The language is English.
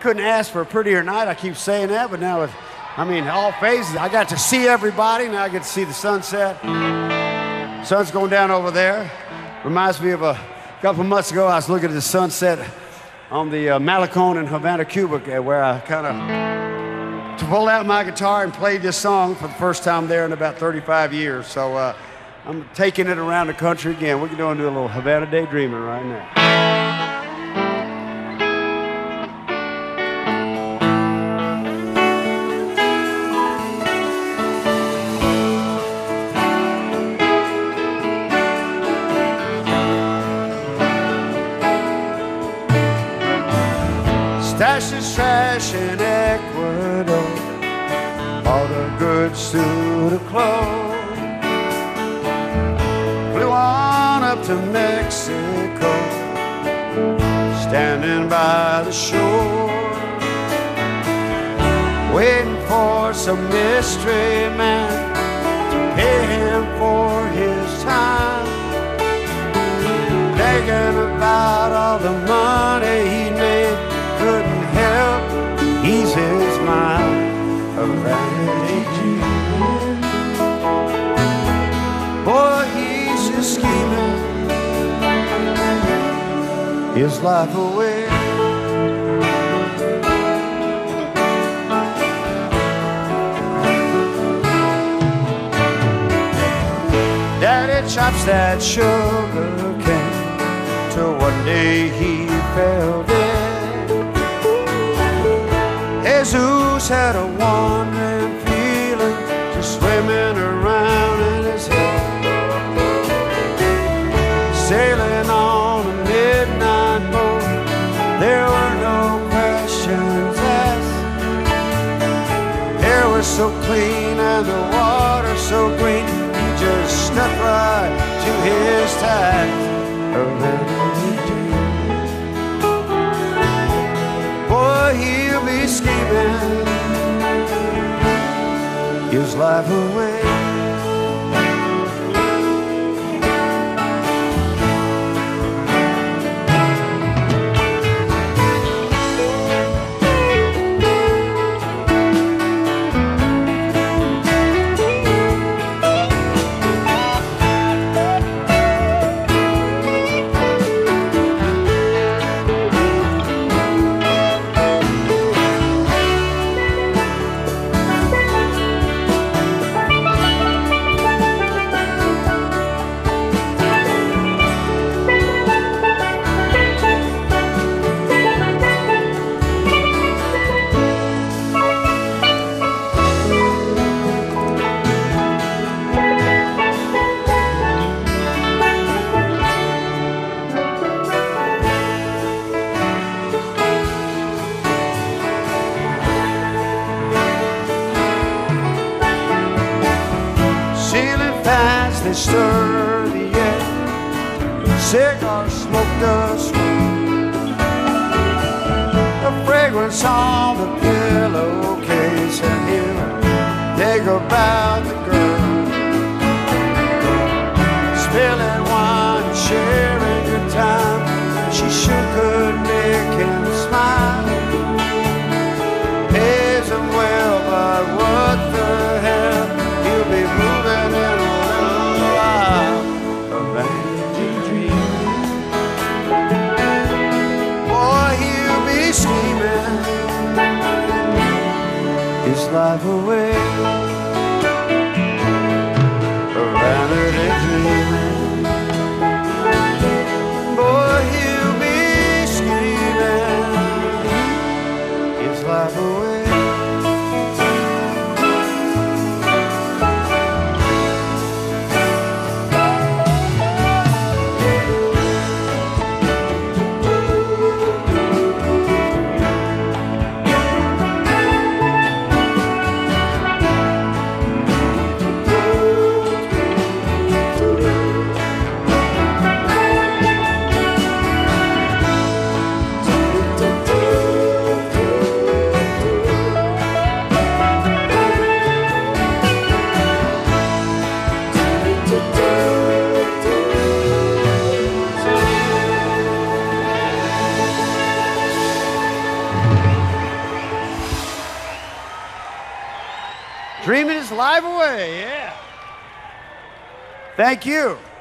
couldn't ask for a prettier night. I keep saying that, but now, I mean, all phases. I got to see everybody. Now I get to see the sunset. Sun's going down over there. Reminds me of a couple of months ago, I was looking at the sunset on the Malecon in Havana, Cuba, where I kind of pulled out my guitar and played this song for the first time there in about 35 years. So I'm taking it around the country again. We're going to do a little Havana Daydreaming right now. Stash his trash in Ecuador, bought a good suit of clothes, flew on up to Mexico, standing by the shore, waiting for some mystery man to pay him for his time, thinking about all the money he made. Couldn't help ease his mind of vanity. Boy, he's just scheming his life away. Daddy chops that sugar cane till one day he fell dead. Jesus had a wandering feeling, just swimming around in his head, sailing on a midnight boat. There were no questions asked. Air was so clean and the water so green, he just stuck right to his task of vanity. Boy, he'll be scheming his life away. They stir the air, cigar smoke does swirl, the fragrance on the pillowcase, and he'll think about the girl, spilling wine, sharing good time. She sure could make him smile, pays him well, but what the hell, he'll be moving in a his life away. Dreaming his life away, yeah. Thank you.